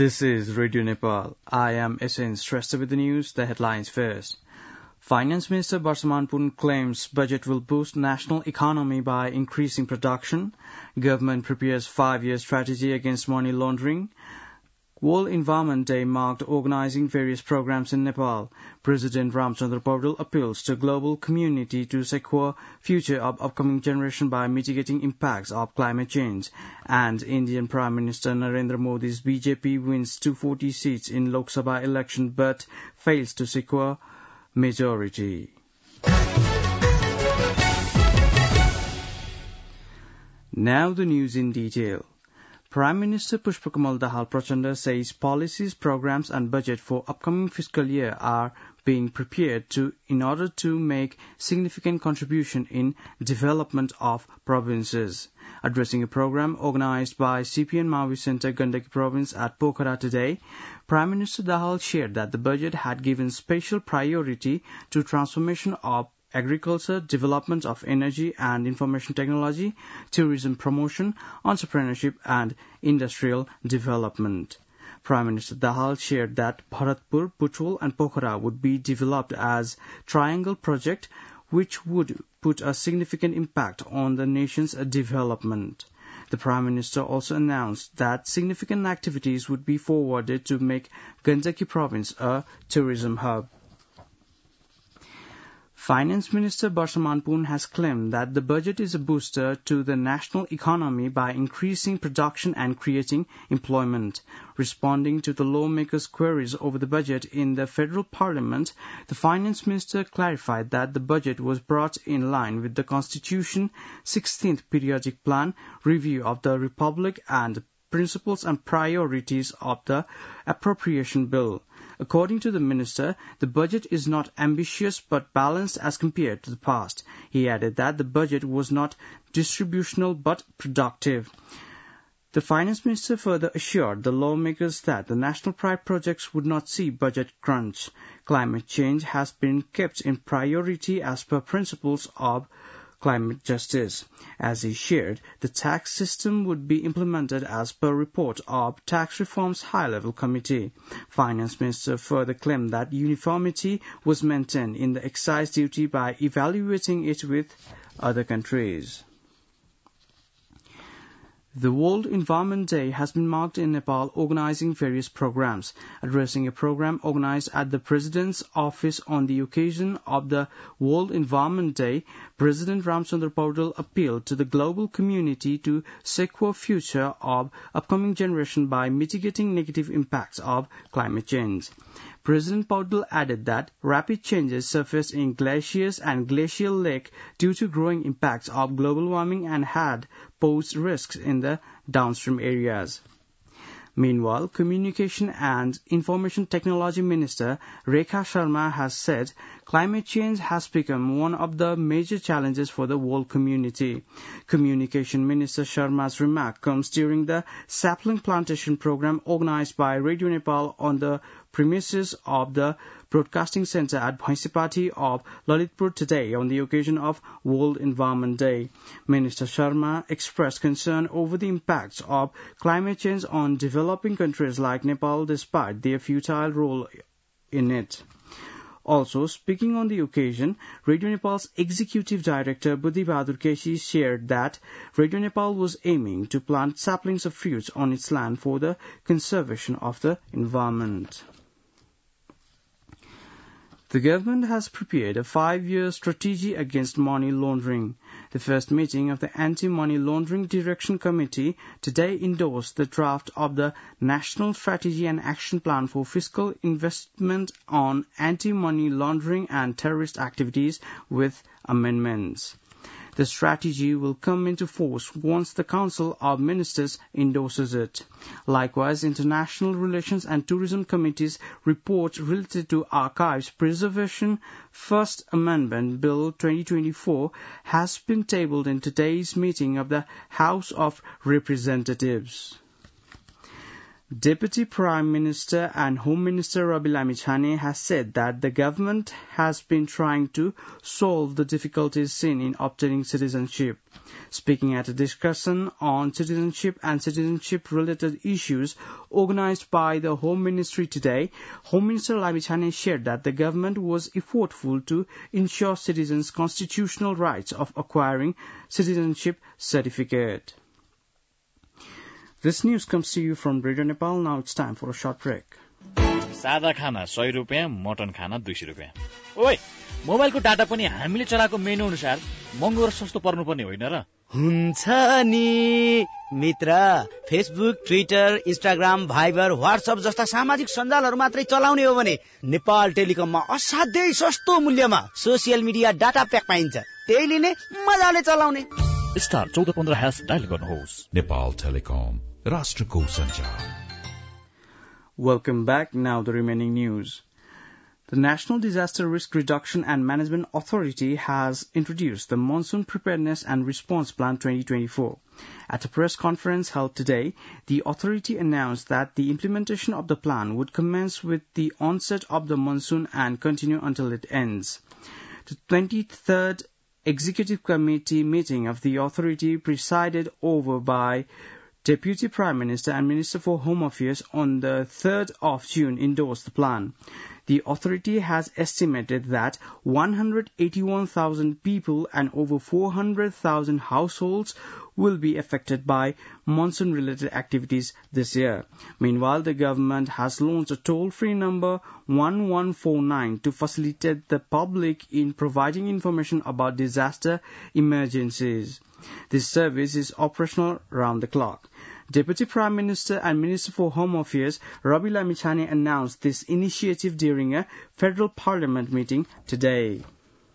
This is Radio Nepal. I am SN Shrestha with the news, the headlines first. Finance Minister Barsaman Pun claims budget will boost national economy by increasing production. Government prepares 5-year strategy against money laundering. World Environment Day marked organizing various programs in Nepal. President Ramchandra Paudel appeals to global community to secure future of upcoming generation by mitigating impacts of climate change. And Indian Prime Minister Narendra Modi's BJP wins 240 seats in Lok Sabha election but fails to secure majority. Now the news in detail. Prime Minister Pushpakamal Dahal Prachanda says policies, programs and budget for upcoming fiscal year are being prepared in order to make significant contribution in development of provinces. Addressing a program organized by CPN Mavi Center Gandaki Province at Pokhara today, Prime Minister Dahal shared that the budget had given special priority to transformation of agriculture, development of energy and information technology, tourism promotion, entrepreneurship and industrial development. Prime Minister Dahal shared that Bharatpur, Puchol and Pokhara would be developed as triangle project which would put a significant impact on the nation's development. The Prime Minister also announced that significant activities would be forwarded to make Gandaki Province a tourism hub. Finance Minister Barsaman Pun has claimed that the budget is a booster to the national economy by increasing production and creating employment. Responding to the lawmakers' queries over the budget in the Federal Parliament, the Finance Minister clarified that the budget was brought in line with the Constitution, 16th Periodic Plan, review of the Republic and principles and priorities of the Appropriation Bill. According to the minister, the budget is not ambitious but balanced as compared to the past. He added that the budget was not distributional but productive. The finance minister further assured the lawmakers that the national pride projects would not see budget crunch. Climate change has been kept in priority as per principles of climate justice. As he shared, the tax system would be implemented as per report of Tax Reform's High-Level Committee. Finance Minister further claimed that uniformity was maintained in the excise duty by evaluating it with other countries. The World Environment Day has been marked in Nepal, organizing various programs. Addressing a program organized at the President's office on the occasion of the World Environment Day, President Ramchandra Paudel appealed to the global community to secure future of upcoming generation by mitigating negative impacts of climate change. President Paudel added that rapid changes surfaced in glaciers and glacial lake due to growing impacts of global warming and had posed risks in the downstream areas. Meanwhile, Communication and Information Technology Minister Rekha Sharma has said climate change has become one of the major challenges for the world community. Communication Minister Sharma's remark comes during the sapling plantation program organized by Radio Nepal on the premises of the Broadcasting Center at Bhaisipati of Lalitpur today on the occasion of World Environment Day. Minister Sharma expressed concern over the impacts of climate change on developing countries like Nepal despite their futile role in it. Also, speaking on the occasion, Radio Nepal's Executive Director Buddhi Bahadur Keshi shared that Radio Nepal was aiming to plant saplings of fruits on its land for the conservation of the environment. The government has prepared a 5-year strategy against money laundering. The first meeting of the Anti-Money Laundering Direction Committee today endorsed the draft of the National Strategy and Action Plan for Fiscal Investment on Anti-Money Laundering and Terrorist Activities with amendments. The strategy will come into force once the Council of Ministers endorses it. Likewise, International Relations and Tourism Committee's report related to archives preservation First Amendment Bill 2024 has been tabled in today's meeting of the House of Representatives. Deputy Prime Minister and Home Minister Rabi Lamichhane has said that the government has been trying to solve the difficulties seen in obtaining citizenship. Speaking at a discussion on citizenship and citizenship-related issues organized by the Home Ministry today, Home Minister Lamichhane shared that the government was effortful to ensure citizens' constitutional rights of acquiring citizenship certificate. This news comes to you from Radio Nepal. Now it's time for a short break. सादा खाना 100 रुपैयाँ, mutton खाना 200 रुपैयाँ। ओइ, मोबाइलको data पनि हामीले चलाएको मेनु अनुसार महँगो र सस्तो पर्नुपर्ने होइन र? हुन्छ नि मित्र, Facebook, Twitter, Instagram, Viber, WhatsApp जस्ता सामाजिक सञ्जालहरू मात्रै चलाउने हो भने नेपाल टेलिकममा असाध्यै सस्तो मूल्यमा सोसियल मिडिया डाटा प्याक पाइन्छ। त्यही लिने, मजाले चलाउने। स्टार 1415# डायल गर्नुहोस्। नेपाल टेलिकम, राष्ट्रको सञ्चार। Welcome back. Now the remaining news. The National Disaster Risk Reduction and Management Authority has introduced the Monsoon Preparedness and Response Plan 2024. At a press conference held today, the authority announced that the implementation of the plan would commence with the onset of the monsoon and continue until it ends. The 23rd Executive Committee meeting of the authority, presided over by Deputy Prime Minister and Minister for Home Affairs on the 3rd of June, endorsed the plan. The authority has estimated that 181,000 people and over 400,000 households will be affected by monsoon-related activities this year. Meanwhile, the government has launched a toll-free number 1149 to facilitate the public in providing information about disaster emergencies. This service is operational round the clock. Deputy Prime Minister and Minister for Home Affairs Rabi Lamichhane announced this initiative during a Federal Parliament meeting today.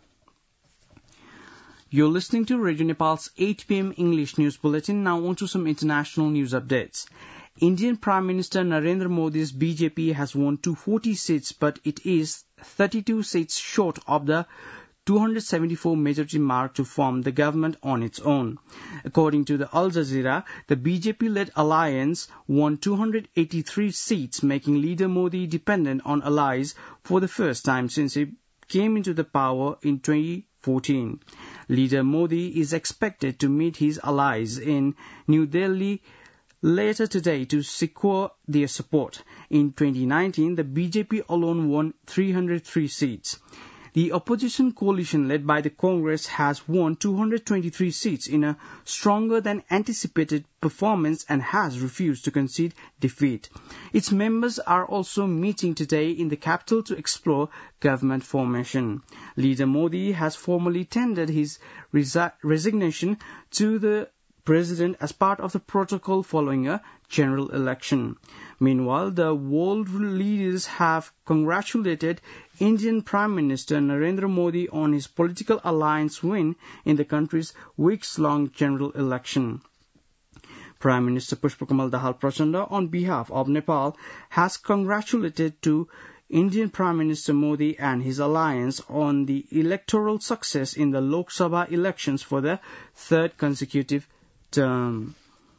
You're listening to Radio Nepal's 8 p.m. English News Bulletin. Now on to some international news updates. Indian Prime Minister Narendra Modi's BJP has won 240 seats, but it is 32 seats short of the 274 majority mark to form the government on its own. According to the Al Jazeera, the BJP-led alliance won 283 seats, making leader Modi dependent on allies for the first time since he came into the power in 2014. Leader Modi is expected to meet his allies in New Delhi later today to secure their support. In 2019, the BJP alone won 303 seats. The opposition coalition led by the Congress has won 223 seats in a stronger than anticipated performance and has refused to concede defeat. Its members are also meeting today in the capital to explore government formation. Leader Modi has formally tendered his resignation to the President as part of the protocol following a general election. Meanwhile, the world leaders have congratulated Indian Prime Minister Narendra Modi on his political alliance win in the country's weeks-long general election. Prime Minister Pushpakamal Dahal Prachanda, on behalf of Nepal, has congratulated to Indian Prime Minister Modi and his alliance on the electoral success in the Lok Sabha elections for the third consecutive term.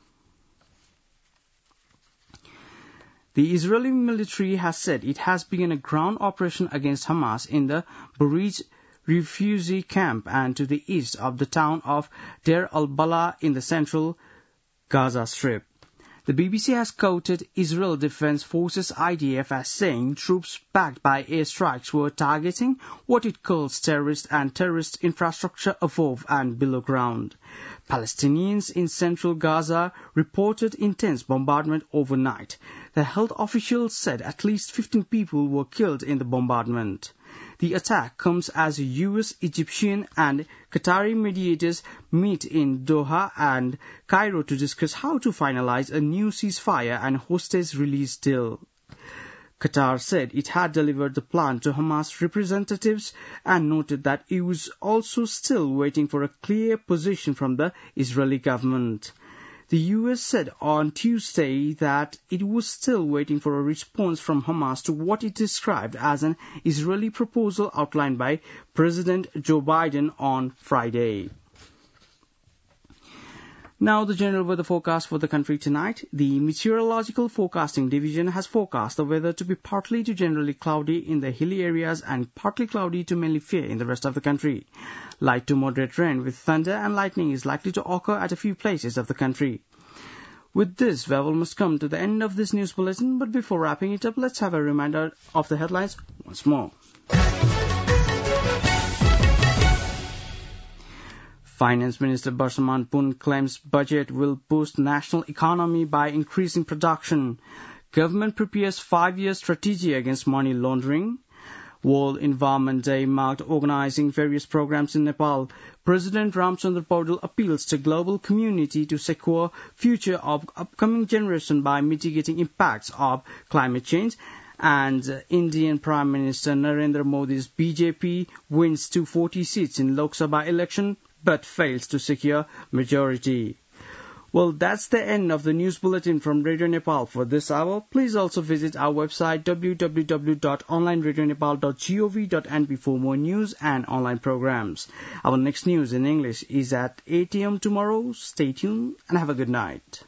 The Israeli military has said it has begun a ground operation against Hamas in the Beirut refugee camp and to the east of the town of Deir al-Balah in the central Gaza Strip. The BBC has quoted Israel Defense Forces IDF as saying troops backed by airstrikes were targeting what it calls terrorist and terrorist infrastructure above and below ground. Palestinians in central Gaza reported intense bombardment overnight. The health officials said at least 15 people were killed in the bombardment. The attack comes as US, Egyptian and Qatari mediators meet in Doha and Cairo to discuss how to finalize a new ceasefire and hostage release deal. Qatar said it had delivered the plan to Hamas representatives and noted that it was also still waiting for a clear position from the Israeli government. The US said on Tuesday that it was still waiting for a response from Hamas to what it described as an Israeli proposal outlined by President Joe Biden on Friday. Now the general weather forecast for the country tonight. The Meteorological Forecasting Division has forecast the weather to be partly to generally cloudy in the hilly areas and partly cloudy to mainly fair in the rest of the country. Light to moderate rain with thunder and lightning is likely to occur at a few places of the country. With this, we have almost come to the end of this news bulletin, but before wrapping it up, let's have a reminder of the headlines once more. Finance Minister Barsaman Pun claims budget will boost national economy by increasing production. Government prepares 5-year strategy against money laundering. World Environment Day marked organizing various programs in Nepal. President Ramchandra Paudel appeals to global community to secure future of upcoming generation by mitigating impacts of climate change. And Indian Prime Minister Narendra Modi's BJP wins 240 seats in Lok Sabha election but fails to secure majority. Well, that's the end of the news bulletin from Radio Nepal for this hour. Please also visit our website www.onlineradionepal.gov.np for more news and online programs. Our next news in English is at 8 a.m. tomorrow. Stay tuned and have a good night.